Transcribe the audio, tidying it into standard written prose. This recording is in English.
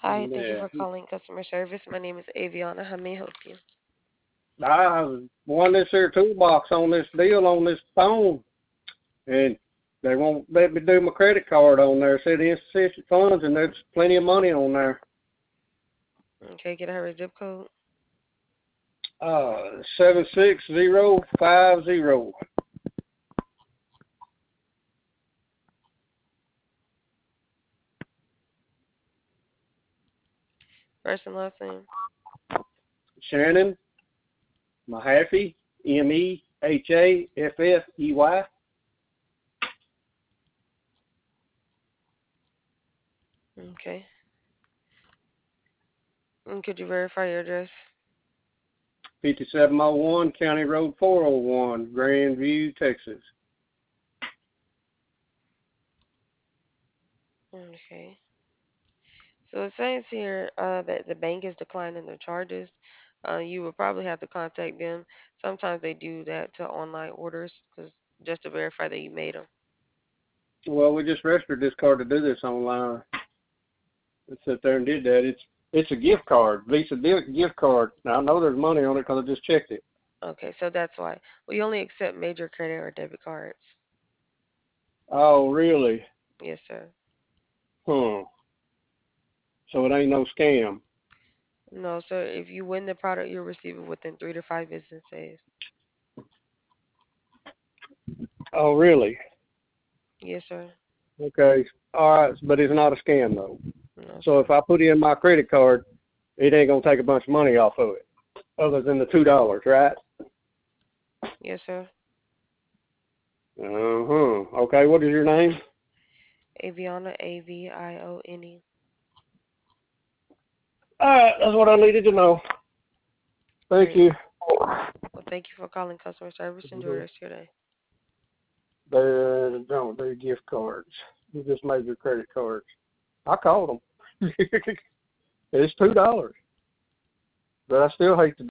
Hi, thank you Yeah. for calling customer service. My name is Aviana. How may I help you? I won this here toolbox on this deal on this phone, and they won't let me do my credit card on there. Said insufficient funds, and there's plenty of money on there. Okay, can I have a zip code? 76050. First and last name. Shannon Mahaffey, Mehaffey. Okay. And could you verify your address? 5701 County Road 401, Grandview, Texas. Okay. So it says here that the bank is declining their charges. You would probably have to contact them. Sometimes they do that to online orders, just to verify that you made them. Well, we just registered this card to do this online. And sit there and did that. It's a gift card, Visa gift card. Now I know there's money on it because I just checked it. Okay, so that's why. We only accept major credit or debit cards. Oh, really? Yes, sir. Hmm. So it ain't no scam. No, sir. If you win the product, you'll receive it within 3 to 5 business days. Oh, really? Yes, sir. Okay. All right, but it's not a scam though. No, So sir. if I put in my credit card, it ain't gonna take a bunch of money off of it, other than the $2, right? Yes, sir. Okay. What is your name? Aviona, Avione. All right, that's what I needed to know. Thank Great. you. Well, thank you for calling customer service. Enjoy the rest of your day. They're gift cards. You just made your credit cards. I called them. It's $2, but I still hate to